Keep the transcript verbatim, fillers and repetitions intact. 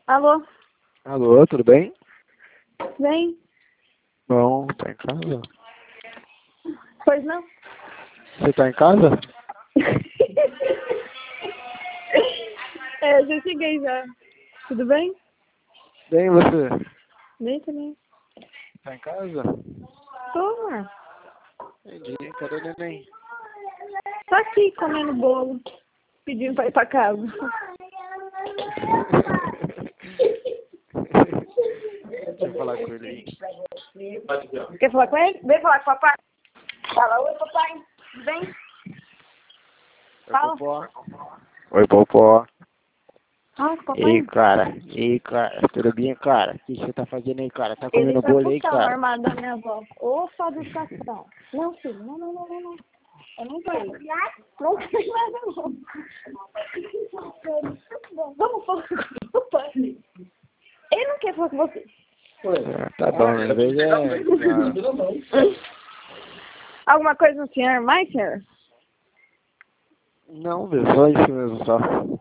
Alô? Alô, tudo bem? Vem? Bom, tá em casa? Pois não? Você tá em casa? É, já cheguei já. Tudo bem? Bem, você? Bem também. Tá em casa? Tô, amor. Entendi, cadê o neném? Tô aqui comendo bolo, pedindo pra ir pra casa. Deixa eu falar com ele aí. Quer falar com ele? Vem falar com o papai. Fala, oi papai. Tudo bem? Oi, Fala. Popó. Oi, Popó. Fala com o E aí, papai. cara? E aí, cara? Tudo bem, cara? O que você tá fazendo aí, cara? Tá Ele comendo vai bolo aí, puxar o cara? armário da minha avó. Ô, só educação. Não, filho. Não, não, não, não, não. Eu não sei. Não sei nada, não. Vamos falar com o papai. Ele não quer falar com você. É, tá bom, às vezes é... Alguma coisa no senhor mais, senhor? Não, só isso mesmo, só.